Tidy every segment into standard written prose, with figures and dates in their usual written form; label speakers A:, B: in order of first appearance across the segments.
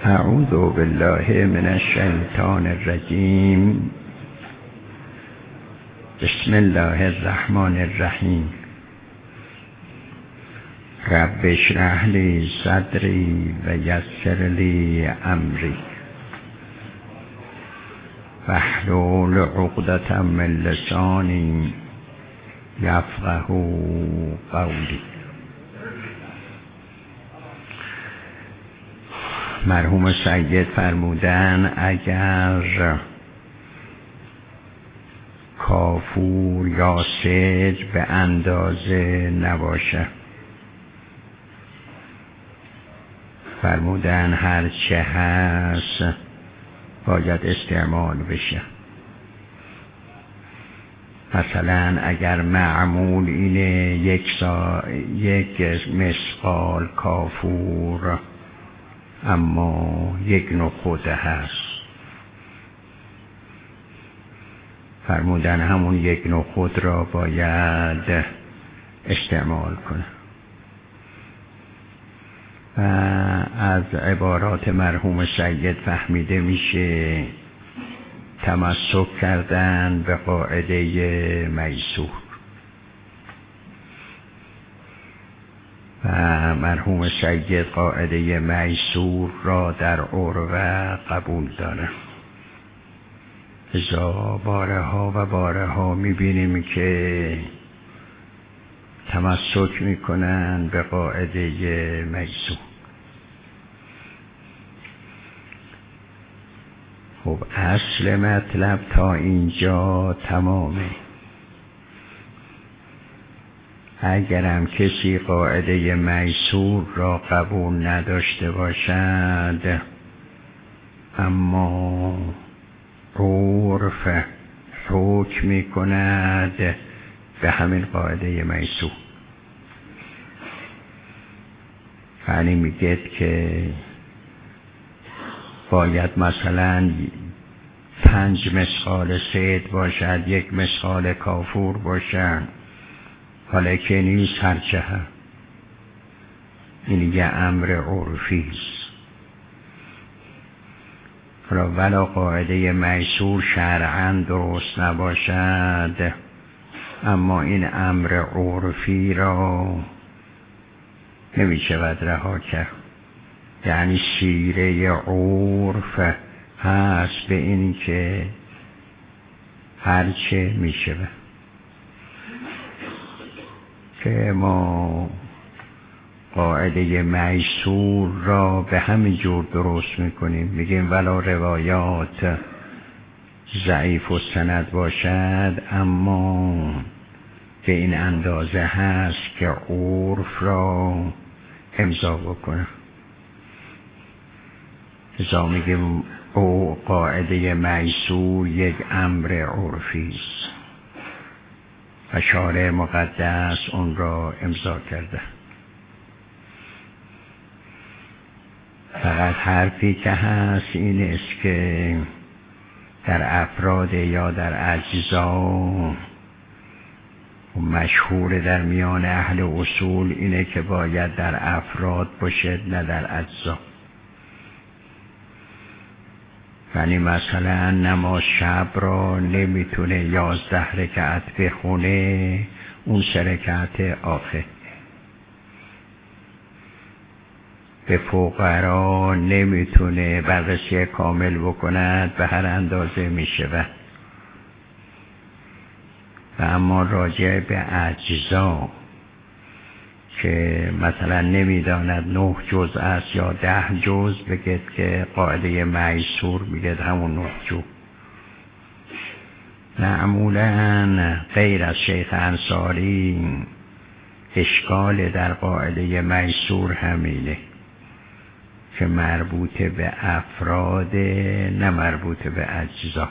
A: اعوذ بالله من الشیطان الرجیم. بسم الله الرحمن الرحیم. رب اشرح لی صدری و یسر لی امری واحلل عقدة من لسانی یفقهوا قولی. مرحوم سید فرمودن اگر کافور یا صدر به اندازه نباشه، فرمودن هرچه هست باید استعمال بشه. مثلا اگر معمول اینه یک مثقال کافور اما یک نخود هست، فرمودن همون یک نخود را باید استعمال کنه. و از عبارات مرحوم سید فهمیده میشه تمسک کردن به قاعده میسور. و مرحوم سید قاعده میسور را در عروه قبول داره. ازا بارها و بارها میبینیم که تمسک میکنن به قاعده میسور. خب اصل مطلب تا اینجا تمامه. اگرم کسی قاعده میسور را قبول نداشته باشد اما عرف حکم می کند به همین قاعده میسور، یعنی میگه که باید مثلا 5 مثقال صید باشد، 1 مثقال کافور باشد، حالا که نیست هرچه هست. این یه امر عرفی است. ولا قاعده میسور شرعاً درست نباشد اما این امر عرفی را نمیشود رها کرد. یعنی شیره عرف هست به این که هرچه میشود که ما قاعده میسور را به همین جور درست میکنیم. میگیم ولا روایات ضعیف و سند باشد اما به این اندازه هست که عرف را امضا بکنه. ازا میگیم او قاعده میسور یک امر عرفی است و شارع مقدس اون را امضا کرده. فقط حرفی که هست این است که در افراد یا در اجزا مشهور در میان اهل اصول اینه که باید در افراد باشه نه در اجزا. یعنی مثلا نماز شب را نمیتونه 11 رکعت بخونه، اون 3 رکعت آخر. به فقرا نمیتونه بررسی کامل بکند، به هر اندازه میشه. و اما راجع به اجزا که مثلا نمیداند 9 جزء است یا 10 جزء، بگید که قاعده میسور میگه همون 9 جزء. معمولا غیر از شیخ انصاری اشکال در قاعده میسور همینه که مربوط به افراد نه مربوط به اجزا.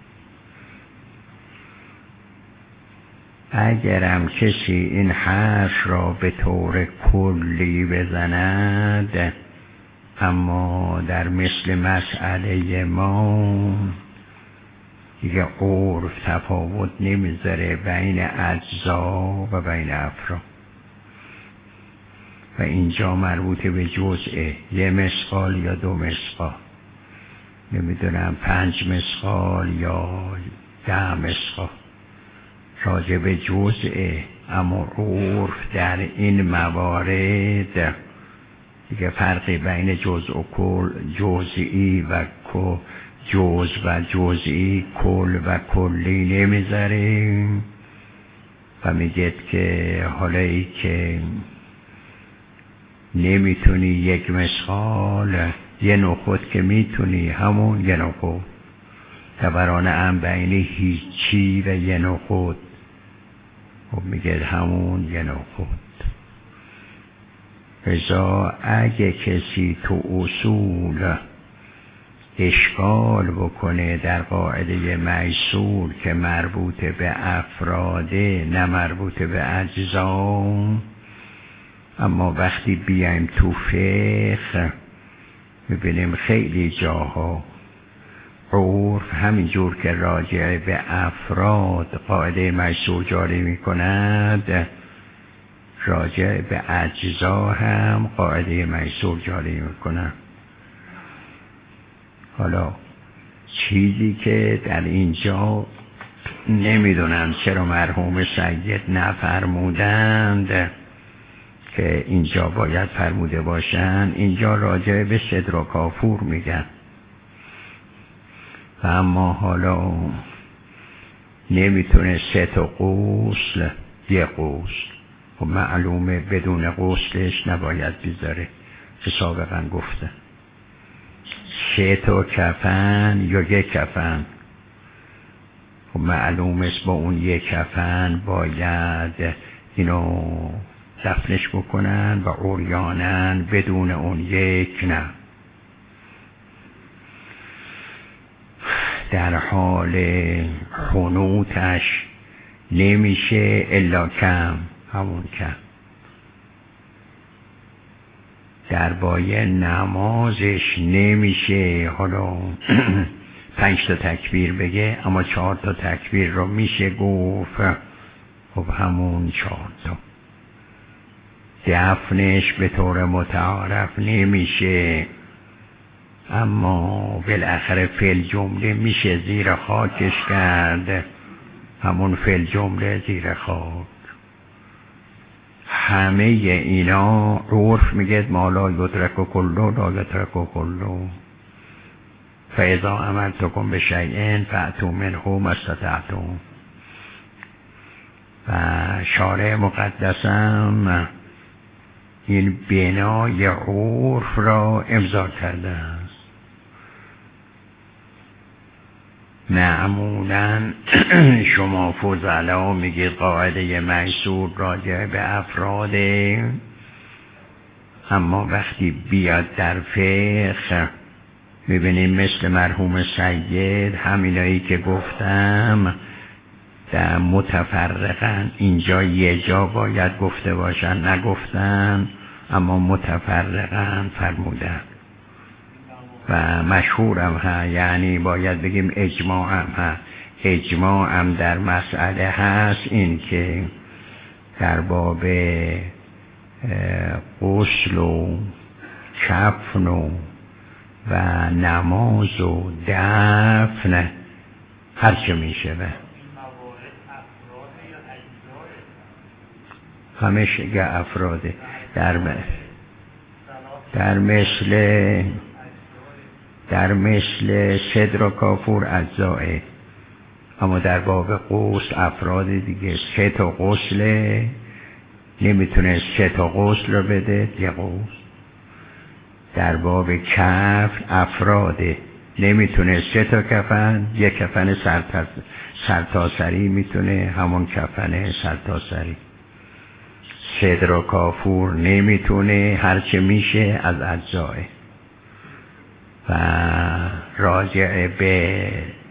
A: اگرم کسی این حرف را به طور کلی بزند اما در مثل مسئله ما دیگه عرف تفاوت نمیذاره بین اجزا و بین افراد. و اینجا مربوط به جزءه، 1 مثقال یا 2 مثقال، نمیدونم 5 مثقال یا 10 مثقال، راجع به جزءه. اما عرف در این موارد دیگه فرقی بین جزء و کل، جزئی و جزء و جزئی، کل و کلی نمیذاره و میگه که حالا ای که نمیتونی 1 مثقال، 1 نخود که میتونی، همون 1 نخود، دوران هم بین هیچی و 1 نخود، خب میگه همون 1 نخود. رضا اگه کسی تو اصول اشکال بکنه در قاعده میسور که مربوط به افراده نه مربوط به اجزا، اما وقتی بیایم تو فقه میبینیم خیلی جاها عرف همینجور که راجع به افراد قاعده میسور جاری میکند، راجع به اجزا هم قاعده میسور جاری میکنند. حالا چیزی که در اینجا نمیدونم چرا مرحوم سید نفرمودند که اینجا باید فرموده باشن، اینجا راجع به صدر و کافور میگن و اما حالا نمیتونه 3 تا غسل 1 غسل، و معلومه بدون غسلش نباید بذاره که سابقا گفته 3 تا کفن یا 1 کفن، و معلومه با اون 1 کفن باید اینو دفنش بکنن و عریانن، بدون اون 1 نه. در حال خنوتش نمیشه الا کم، همون کم. در بایه نمازش نمیشه حالا 5 تا تکبیر بگه، اما 4 تا تکبیر رو میشه گفت، خب همون 4 تا. دفنش به طور متعارف نمیشه، اما بالاخره فعل جمله میشه زیر خاکش کرد، همون فعل جمله زیر خاک. همه اینا عرف میگه ما لا یدرک کلو لا یدرک کلو، فاذا امرتکم بشیء فأتوا منه ما استطعتم. و شارع مقدسم این بنای عرف را امضا کرده است. معمولا شما فضلا میگید قاعده میسور راجع به افراده، اما وقتی بیاد در فقه میبینیم مثل مرحوم سید همینایی که گفتم در متفرقن، اینجا 1 جا باید گفته باشن نگفتن، اما متفرقن فرمودن و مشهورم ها، یعنی باید بگیم اجماع هم ها. اجماع هم در مسئله هست این که در باب غسل و کفن و نماز و دفن هرچه میشه همه افراده در مثل صدر و کافور اجزائه، اما در باب غسل افراد دیگه 3 تا غسله، نمیتونه 3 تا غسل رو بده 1 غسل. در باب کفن افراده، نمیتونه 3 تا کفن، 1 کفن سرتاسری میتونه، همون کفن سرتاسری. صدر و کافور نمیتونه، هرچه میشه از اجزائه. و راجع به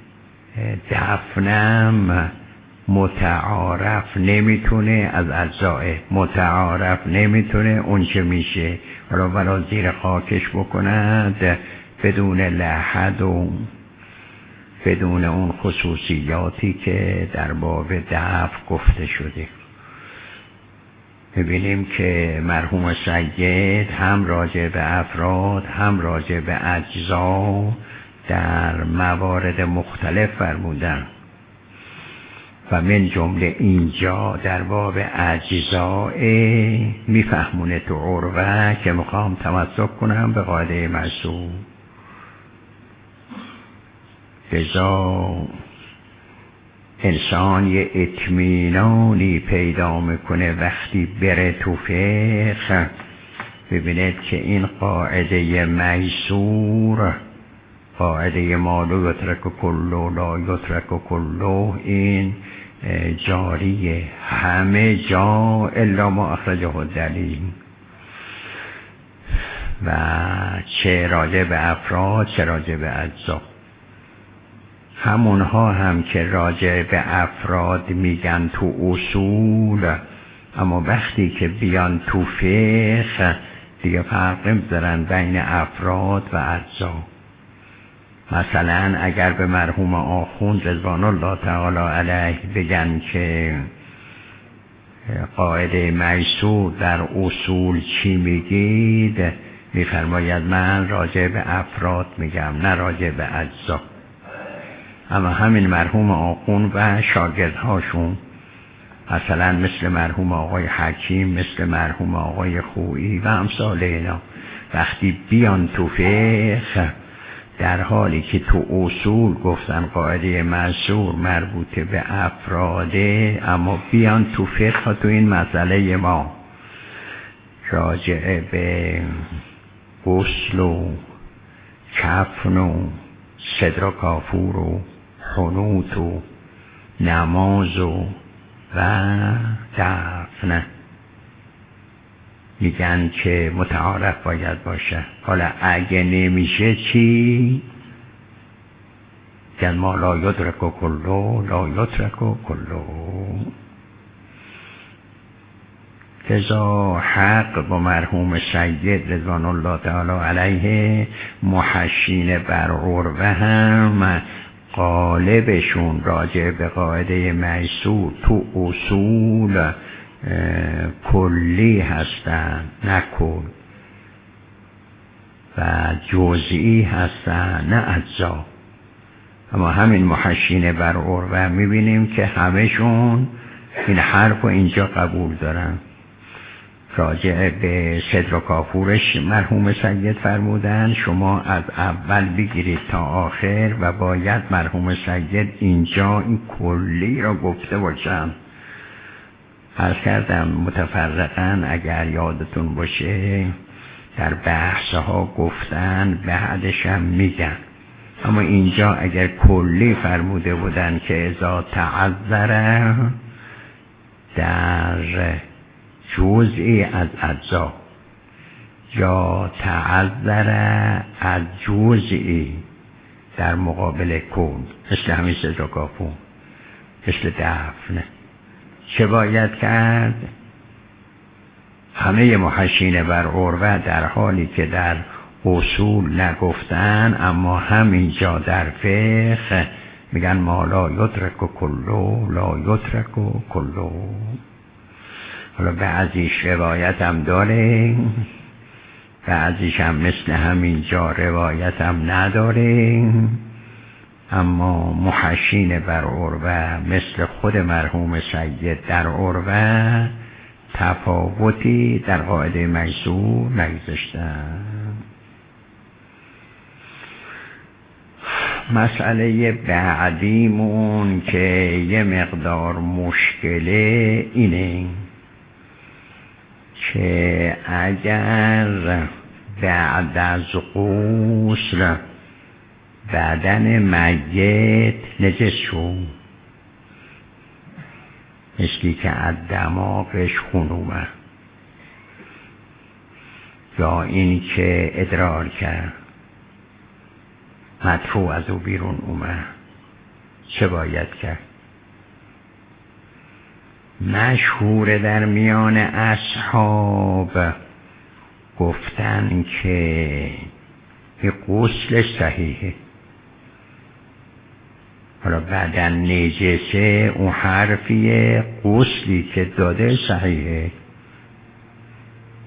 A: دفنم متعارف نمیتونه از اجزائه، متعارف نمیتونه اون چه میشه ولی زیر خاکش بکند بدون لحد و بدون اون خصوصیاتی که در باب دفن گفته شده. می‌بینیم که مرحوم سید هم راجع به افراد هم راجع به اجزا در موارد مختلف فرمودن و من جمله اینجا در باب اجزاء میفهمونه تو عروه که میخوام تمسک کنم به قاعده معصوم. لذا انسان یه اطمینانی پیدا میکنه وقتی بره تو فقه ببینید که این قاعده میسور، قاعده ما لا یترک کلو لا یترک کلو، این جاریه همه جا الا ما اخرجه الدلیل، و چه راجع به افراد چه راجع به اجزا. همونها هم که راجع به افراد میگن تو اصول، اما وقتی که بیان تو فقه دیگه فرق نمیذارن بین افراد و اجزا. مثلا اگر به مرحوم آخوند رضوان الله تعالی علیه بگن که قاعده میسور در اصول چی میگید، میفرماید من راجع به افراد میگم نه راجع به اجزا. اما همین مرحوم آخوند و شاگردهاشون مثلا مثل مرحوم آقای حکیم، مثل مرحوم آقای خویی و امثال اینا، وقتی بیان تو فقه در حالی که تو اصول گفتن قاعده میسور مربوط به افراده، اما بیان تو فقه تو این مسئله ما راجع به غسل و کفن و صدر و کافور و حنوط و نماز و دفن میگن که متعارف باید باشه. حالا اگه نمیشه چی؟ که ما لا یدرک کلو لا یترک کلو. لذا حق با مرحوم سید رضوان الله تعالی علیه محشین بر عروه هم غالبشون راجع به قاعده میسور تو اصول کلی هستن نه کل، و جزئی هستن نه اجزا. اما همین محشین بر عروه میبینیم که همشون این حرف و اینجا قبول دارن. راجع به صدر و کافورش مرحوم سید فرمودن شما از اول بگیرید تا آخر و باید مرحوم سید اینجا این کلی را گفته باشن. عرض کردم متفرقاً اگر یادتون باشه در بحثها گفتن بعدش هم میگن، اما اینجا اگر کلی فرموده بودن که اذا تعذر در جزئی از اجزا یا تعذر از جزئی در مقابل کل، مثل همین صدر و کافور، مثل دفن، چه باید کرد؟ همه محشین بر عروه در حالی که در اصول نگفتن اما همینجا در فقه میگن ما لا یدرک کلو لا یترک کلو. حالا بعضیش روایت هم داره، بعضیش هم مثل همینجا روایت هم نداره، اما محشین بر عروه مثل خود مرحوم سید در عروه تفاوتی در قاعده میسور نگذاشتن. مسئله بعدیمون که یه مقدار مشکله اینه که اگر بعد از غسل بدن میت نجس شد، مثلی که از دماغش خون اومد یا این که ادرار کرد مدفوع از او بیرون اومد، چه باید کرد؟ مشهور در میان اصحاب گفتن که این غسل صحیحه. حالا بدن نجسه اون حرفیه، غسلی که داده صحیحه،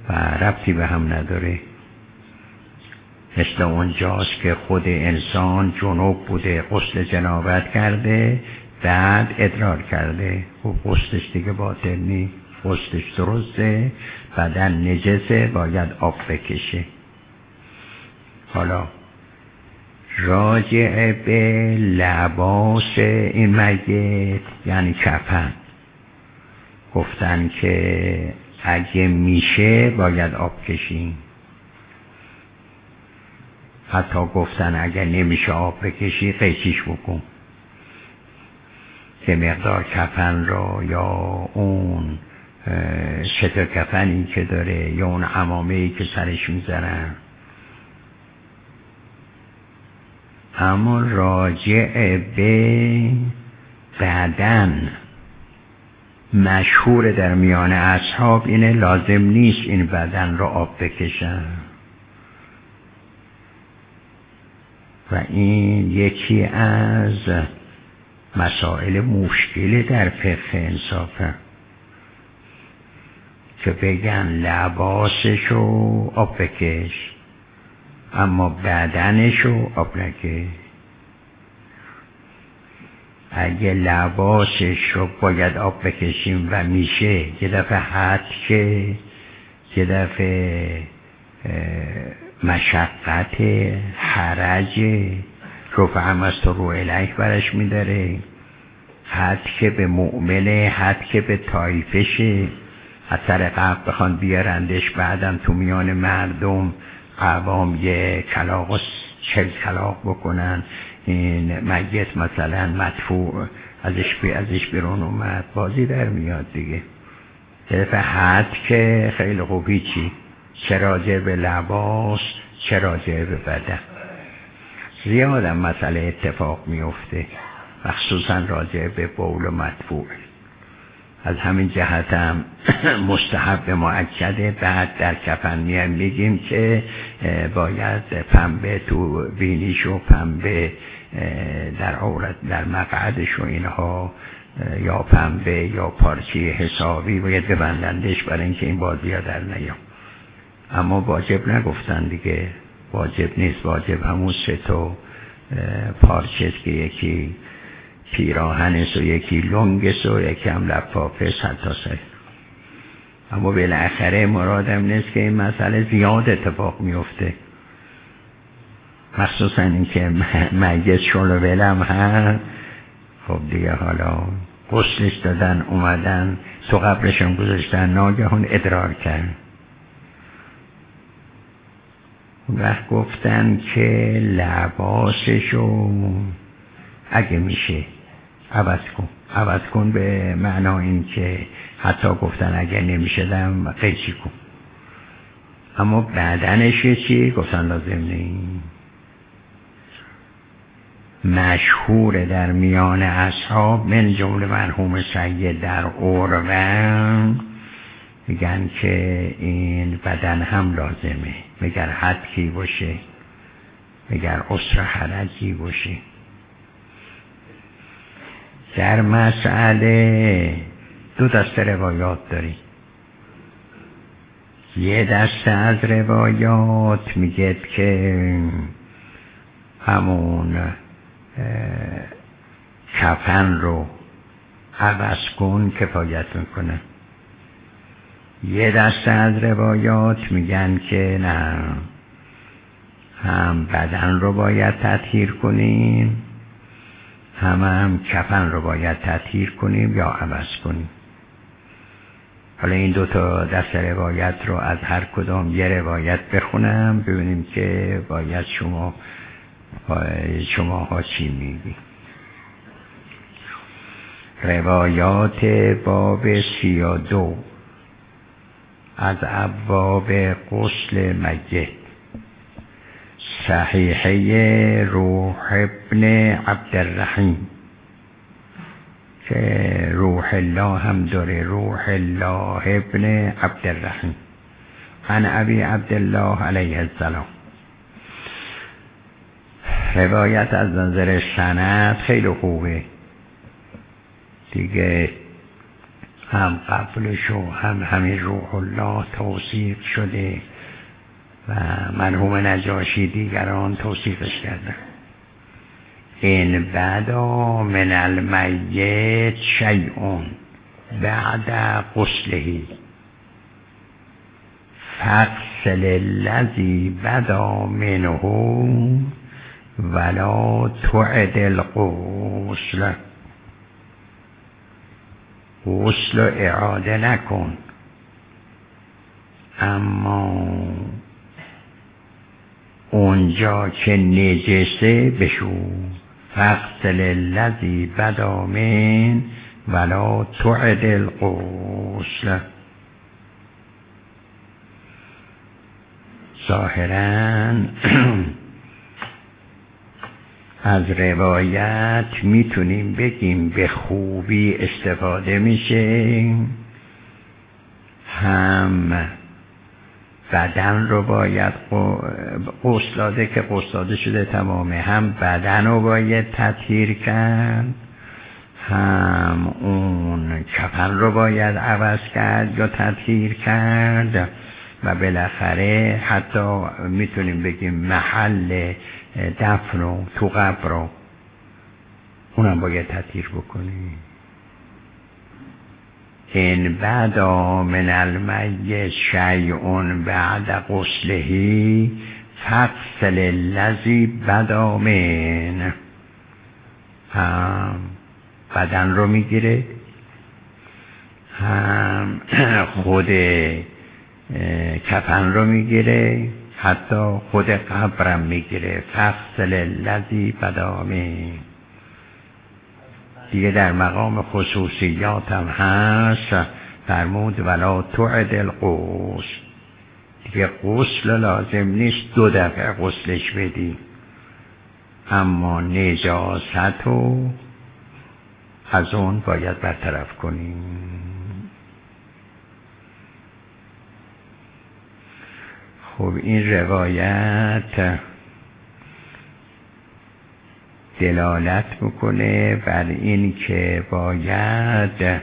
A: و ربطی به هم نداره. مثل اونجاست که خود انسان جنوب بوده، غسل جنابت کرده، بعد ادرار کرده. خب غسلش دیگه باطل نیست، غسلش درسته، بدن نجسه، باید آب بکشه. حالا راجع به لباس این میت یعنی کفن گفتن که اگه میشه باید آب کشیم. حتی گفتن اگه نمیشه آب بکشی قیچیش بکن که مقدار کفن را یا اون شتر کفنی که داره یا اون عمامه‌ای که سرش میذارن. اما راجع به بدن مشهور در میان اصحاب اینه لازم نیست این بدن را آب بکشن و این یکی از مسائل مشکلی در فقه انصافه که بگن لباسشو آب بکش اما بدنشو آب نکش. اگه لباسش رو باید آب بکشیم و میشه یه دفعه حد که یه دفعه مشقت حرج رفع هم از تو رو الیه برش میداره، حد که به مؤمنه، حد که به طایفشه، از سر قبل بخوان بیارندش بعدم تو میان مردم عوام یه کلاغ و 40 کلاغ بکنن این میت مثلا مدفوع ازش بیرون اومد، بازی در میاد دیگه. طرف حد که خیلی خوبی چی؟ چه راجع به لباس چه راجع به بدن. زیادم مسئله اتفاق میفته مخصوصا راجع به بول و مدفوع. از همین جهت هم مستحب مؤکده. بعد در کفن میگیم که باید پنبه تو بینیش و پنبه در عورت در مقعدش و اینها یا پنبه یا پارچه حسابی باید ببندندش برای اینکه این بازی ها در نیام. اما واجب نگفتن دیگه، واجب نیست. واجب همون 3 تا پارچه که یکی پیراهنش و یکی لنگش و یکی هم لفافش حتی سه. اما بالاخره مرادم نیست که این مسئله زیاد اتفاق میفته، مخصوصا این که میت شلوولم هست. خب دیگه حالا غسلش دادن اومدن تو قبرشون گذاشتن ناگهان ادرار کرد. وقت گفتن که لباسشو اگه میشه عوض کن به معنا این که حتی گفتن اگه نمیشه دم قیچی کن. اما بدنش چی؟ گفتن لازم نیست. مشهور در میان اصحاب من جمله مرحوم سید در عروه میگن که این بدن هم لازمه، مگر حدکی باشه، مگر عسر حرجی باشه. در مسئله 2 دسته روایات داریم. یه دسته از روایات میگه که همون کفن رو عوض کن کفایت میکنه. یه دسته از روایات میگن که نه، هم بدن رو باید تطهیر کنیم هم کفن رو باید تطهیر کنیم یا عوض کنیم. حالا این 2 تا دسته روایت رو از هر کدام یه روایت بخونم ببینیم که باید شماها چی میگی. روایات باب 32 از ابواب غسل میت. صحیحه روح ابن عبدالرحیم که روح الله هم داره، روح الله ابن عبدالرحیم عن ابی عبدالله علیه السلام. روایت از نظر سند خیلی خوبه دیگه. هم قبلش و هم همین روح الله توصیف شده و مرحوم نجاشی دیگران توصیفش کردن. این بدا من المیت شیء بعد غسله فاغسل الذی بدا منه ولا تعد الغسل. غسل اعاده نکن، اما اونجا که نجسه بشو. فاغسل الذی بدا من ولا تعد الغسل. ظاهراً از روایت میتونیم بگیم به خوبی استفاده میشه. هم بدن رو باید غسل داده که غسل داده شده تمامه، هم بدن رو باید تطهیر کرد، هم اون کفن رو باید عوض کرد یا تطهیر کرد و بالاخره حتی میتونیم بگیم محل دفن رو تو قبر رو اونم باید تطهیر بکنیم. این بدا من المیت شیء بعد غسله فاغسل الذی بدا من. هم بدن رو میگیره، هم خود کفن رو میگیره، حتی خود قبرم میگیره. فاغسل الذی بدا من. دیگه در مقام خصوصیات هم هست، فرمود ولا تعد الغسل. دیگه غسل لازم نیست 2 دفعه غسلش بدی، اما نجاست رو از اون باید برطرف کنیم. خب این روایت دلالت میکنه بر این که باید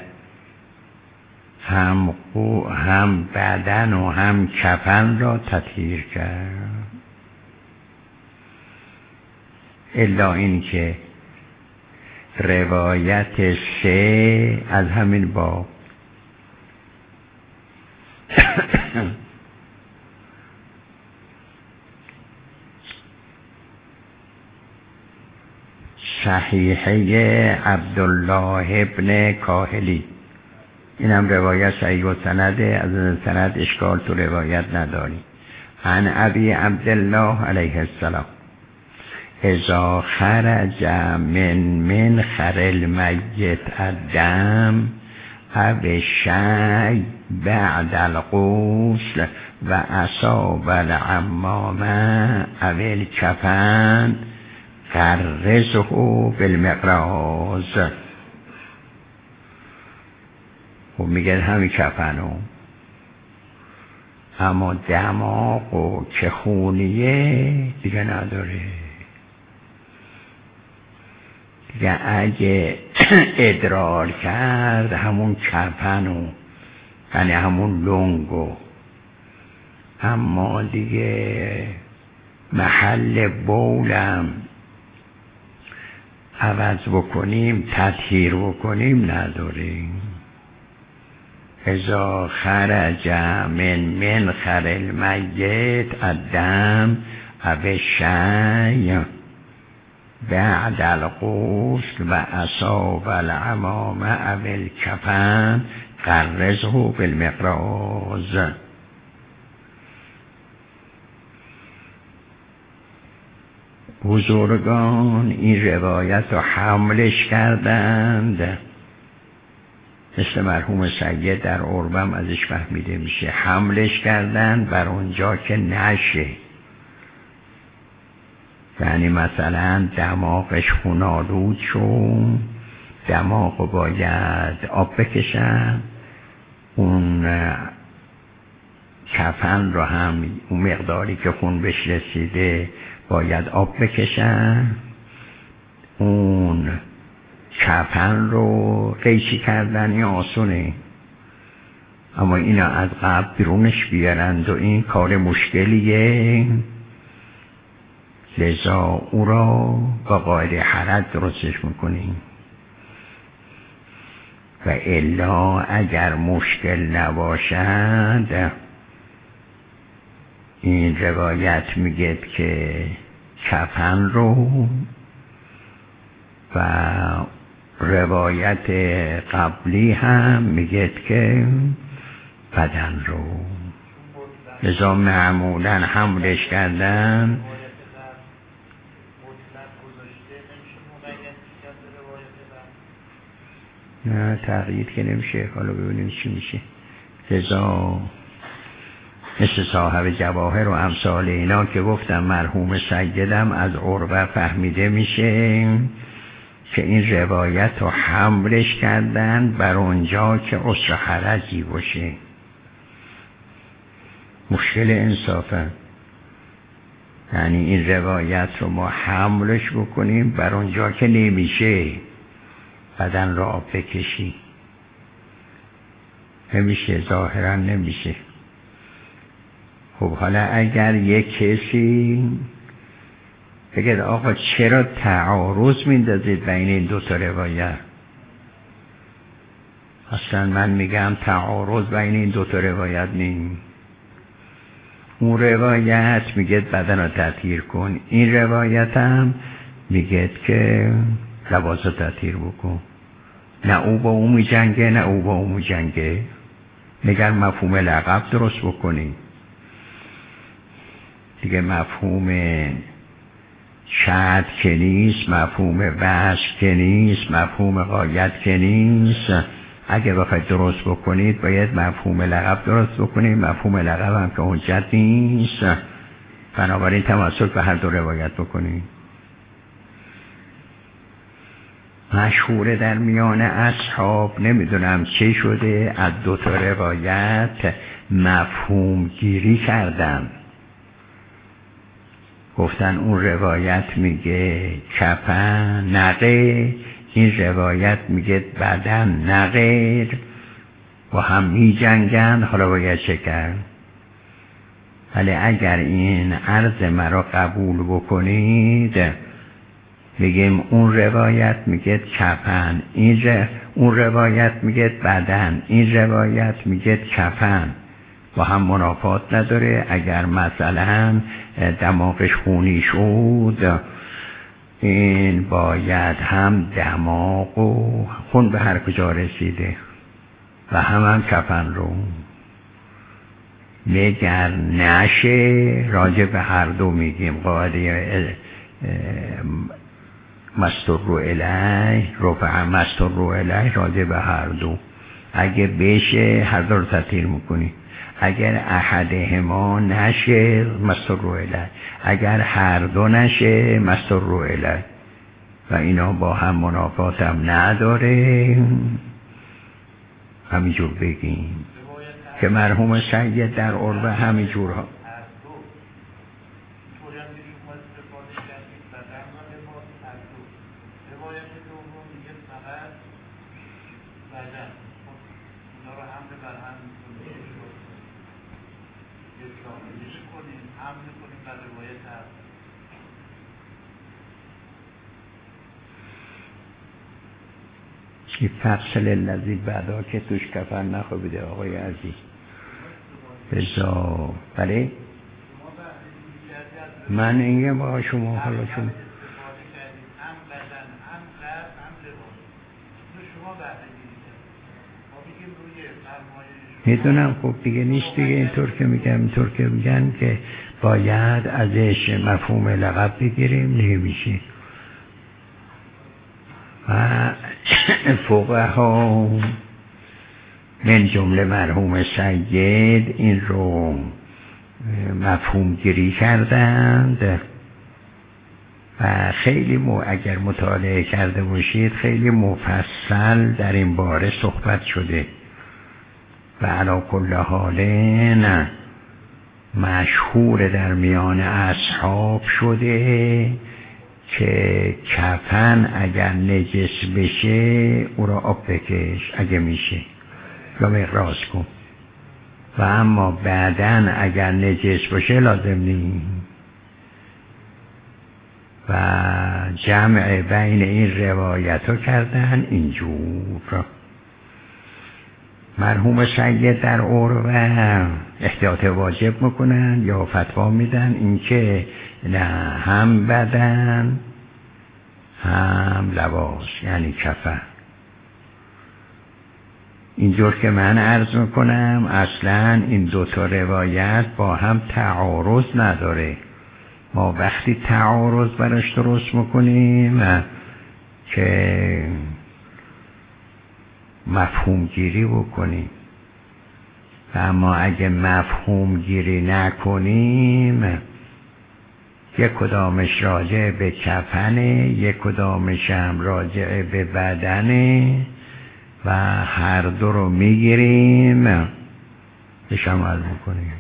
A: هم بدن و هم کفن را تطهیر کرد، الا این که روایت 3 از همین باب صحیحه عبدالله ابن کاهلی، این هم روایت صحیح و سنده، از سند اشکال تو روایت نداری. عن ابی عبدالله علیه السلام اذا خرج من منخر المیت الدم او شی بعد الغسل و اصاب العمامه او الکفن غرزه بالمقراض. و میگه همین کفنو، اما دماغ و که خونیه دیگه نداره. دیگه اگه ادرار کرد همون کفنو، یعنی همون لنگو، اما دیگه محل بولم عوض بکنیم تطهیر بکنیم نداریم. اذا خرج من منخر المیت الدم او شی بعد الغسل و اصاب العمامه او الکفن غرزه بالمقراض. بزرگان این روایت رو حملش کردند، مثل مرحوم سید در عربم ازش فهمیده میشه، حملش کردند بر اونجا که نشه، یعنی مثلا دماغش خونالود شد، دماغ باید آب بکشن، اون کفن رو هم اون مقداری که خون بهش رسیده باید آب بکشن، اون کفن رو قیچی کردن یا آسونه، اما اینا از قبل بیرونش بیارند و این کار مشکلیه، لذا او را با قاعده حرج درستش میکنیم. و الا اگر مشکل نباشد این روایت میگه که کفن رو و روایت قبلی هم میگه که بدن رو، لذا معمولا حملش کردن. نه تغییر که نمیشه، حالا ببینیم چی میشه. لذا مثل صاحب جواهر و امثال اینا که گفتم مرحوم سیدم از عروه فهمیده میشه که این روایت رو حملش کردن بر اونجا که عسر حرجی باشه. مشکل انصافا یعنی این روایت رو ما حملش بکنیم بر اونجا که نمیشه بدن را آب بکشی، نمیشه، ظاهرا نمیشه. خب حالا اگر یک کسی بگید آقا چرا تعارض میندازید بین این دو تا روایت؟ اصلا من میگم تعارض بین این دو تا روایت نیست. اون روایت میگه بدن رو تطهیر کن، این روایت هم میگه که لباس رو تطهیر بکن. نه او با او میجنگه نه او با او میجنگه. میگن مفهوم لقب درست بکنی دیگه، مفهوم شرط که نیست، مفهوم وصف که نیست، مفهوم غایت که نیست. اگه بخواید درست بکنید باید مفهوم لقب درست بکنید. مفهوم لقب هم که حجت نیست، بنابراین تمسک به هر دو روایت بکنید. مشهوره در میان اصحاب، نمیدونم چه شده، از دو تا روایت مفهوم گیری کردن. گفتن اون روایت میگه کفن نقه، این روایت میگه بدن نقه، و هم میجنگن. حالا باید چه کرد؟ ولی اگر این عرض مرا قبول بکنید میگیم اون روایت میگه کفن، اون روایت میگه بدن، این روایت میگه کفن، با هم منافات نداره. اگر مثلا دماغش خونی شد این باید هم دماغ و خون به هر کجا رسیده و هم کفن رو مگر نشه. راجع به هر دو میگیم قاعده مستر رو الیه، رفع مستر رو الیه، راجع به هر دو. اگه بشه هر دو رو تطهیر میکنی. اگر احدهما نشه مستر رو الیه، اگر هر دو نشه مستر رو الیه، و اینا با هم منافات هم نداره. همینجور بگیم که مرحوم سید در عروه همینجورها. چی فصل الذی بعدا که توش کفن نخوابیده آقای عزیز بزا. بله من اینگه با شما حالا شما میدونم. خب دیگه نیست دیگه. اینطور که میگن که باید ازش مفهوم لقب بگیریم، نمیشه. و فقها من جمله مرحوم سید این رو مفهوم گیری کردند و خیلی اگر مطالعه کرده باشید خیلی مفصل در این باره صحبت شده و علی کل حال نه مشهور در میان اصحاب شده که کفن اگر نجس بشه او را آب بکش اگه میشه، یا مقراض کن. و اما بعدن اگر نجس باشه لازم نیست. و جمع بین این روایت ها کردن اینجور. مرحوم سید در عروه احتیاط واجب میکنن یا فتوا میدن اینکه نه هم بدن هم لباس یعنی کفن. اینجور که من عرض میکنم اصلا این دوتا روایت با هم تعارض نداره. ما وقتی تعارض براش درست میکنیم که مفهوم گیری بکنیم، و اما اگه مفهوم گیری نکنیم یک کدامش راجع به کفنه، یک کدامش هم راجع به بدنه و هر دو رو میگیریم بهش عمل میکنیم.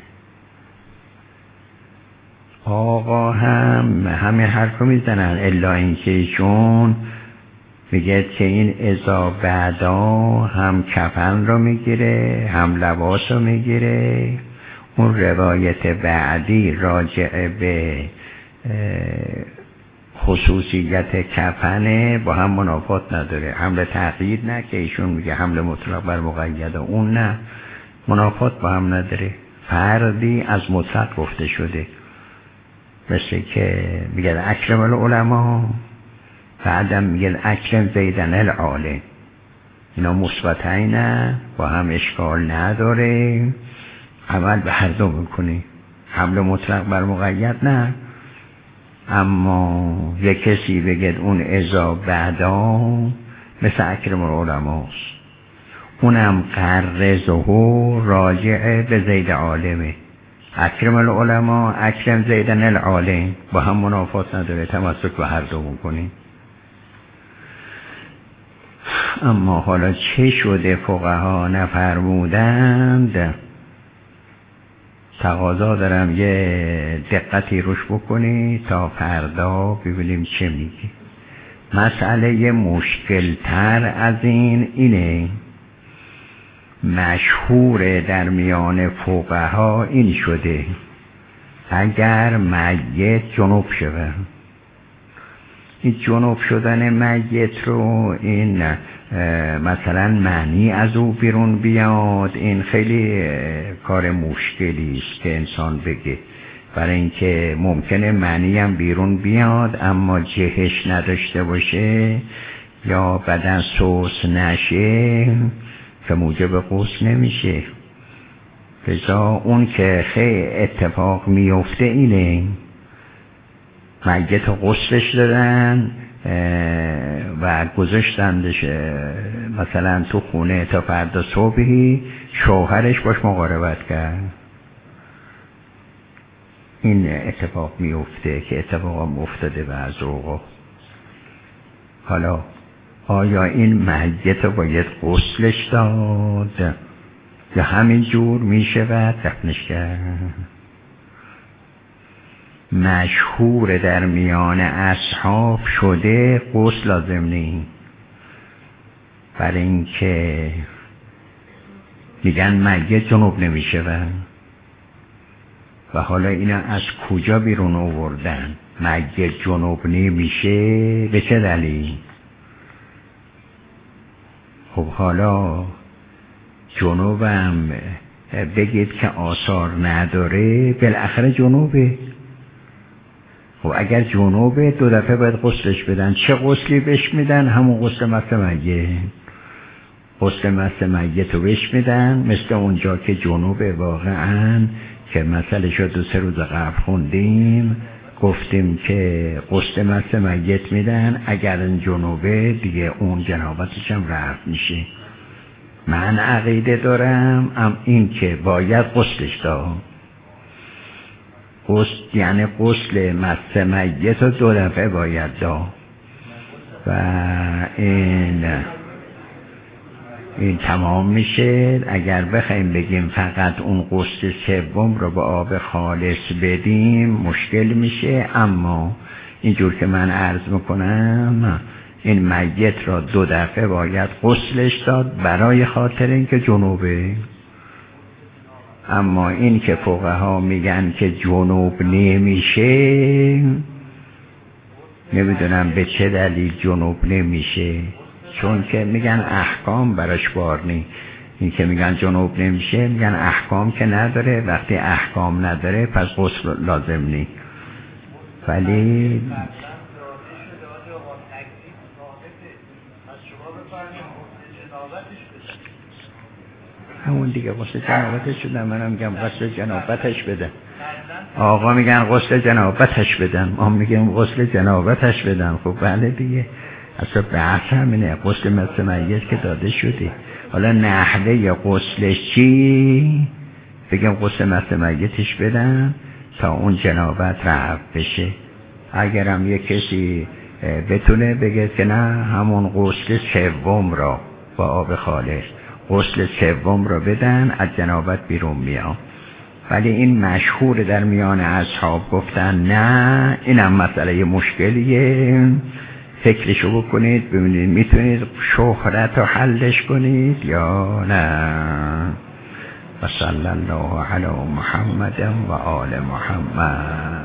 A: آقا هم همه حرف میزنن الا اینکه ایشون میگه که این اذا بعدا هم کفن رو میگیره هم لباس رو میگیره. اون روایت بعدی راجع به خصوصیت کفنه با هم منافات نداره. حمل تقیید نه که ایشون میگه حمل مطلق بر مقید، اون نه، منافات با هم نداره. فردی از مطلق گفته شده، مثل که میگه اکرم العلماء، بعدم میگه اکرم زیدن العالم. اینا مثبتین با هم اشکال نداره، عمل به هر دو میکنی. حمل مطلق بر مقید نه. اما یک کسی بگه اون اذا بعدا مثل اکرم العلماء، اونم قرزه راجع به زید عالمه. اکرم العلماء اکرم زیدن العالم با هم منافات نداره، تمسک به هر دو بکنی. اما حالا چه شده فقها نفرمودند؟ تقاضا دارم یه دقتی روش بکنی تا فردا ببینیم چه میگی. مسئله مشکل تر از این اینه، مشهور در میان فقها این شده اگر میت جنوب شود، این جنوب شدن میت رو این مثلا معنی از او بیرون بیاد، این خیلی کار مشکلی است که انسان بگه، برای اینکه ممکنه معنی هم بیرون بیاد اما جهش نداشته باشه یا بدن سوس نشه که موجب غسل نمیشه. لذا اون که خیلی اتفاق میفته اینه میت غسلش دادن و گذاشتندش مثلا تو خونه تا فردا صبحی، شوهرش باش مقاربت کرد. این اتفاق میفته که اتفاق افتاده بعض اوقات. حالا آیا این میت رو باید غسلش داد یا همین جور میشه و دفنش کرد؟ مشهور در میان اصحاب شده غسل لازم نیست، برای اینکه میگن میت جنوب نمیشه و حالا اینا از کجا بیرون آوردن؟ میت جنوب نمیشه به چه دلیل؟ خب حالا جنوبم بگید که آثار نداره، بالاخره جنوبه. خب اگر جنوبه دو دفعه باید غسلش بدن. چه غسلی بهش میدن؟ همون غسل مس میت. غسل مس میت رو بهش میدن، مثل اونجا که جنوبه واقعا که مسئله شد 2-3 روز قبل خوندیم، گفتیم که غسل مس میت میدن. اگر جنوبه دیگه اون جنابتش هم رفت میشه. من عقیده دارم این که باید غسلش داد. غسل یعنی غسل مس میت رو 2 دفعه باید داد و این تمام میشه. اگر بخوایم بگیم فقط اون غسل سوم رو با آب خالص بدیم مشکل میشه. اما اینجور که من عرض میکنم این میت را 2 دفعه باید غسلش داد برای خاطر اینکه جنوبه. اما این که فقها میگن که جنوب نمیشه، نمیدونم به چه دلیل جنوب نمیشه، چون که میگن احکام براش بار نی. این که میگن جنوب نمیشه میگن احکام که نداره، وقتی احکام نداره پس غسل لازم نی. ولی همون دیگه غسل جنابتش بدن، منم میگم غسل جنابتش بدن. آقا میگن غسل جنابتش بدن، ما میگیم غسل جنابتش بدن. خب بله دیگه، اصلا بحث همینه. غسل مثل میت که داده شده، حالا نحوه غسلش چی؟ بگم غسل مثل میتش بدن تا اون جنابت رفع بشه. اگرم یک کسی بتونه بگه که نه، همون غسل سوم را با آب خالص، غسل سوم را بدن، از جنابت بیرون میام. ولی این مشهور در میان اصحاب گفتن نه، اینم مسئله مشکلیه، فکرشو بکنید ببینید میتونید شهرت رو حلش کنید یا نه. و صلی الله علی محمد و آل محمد.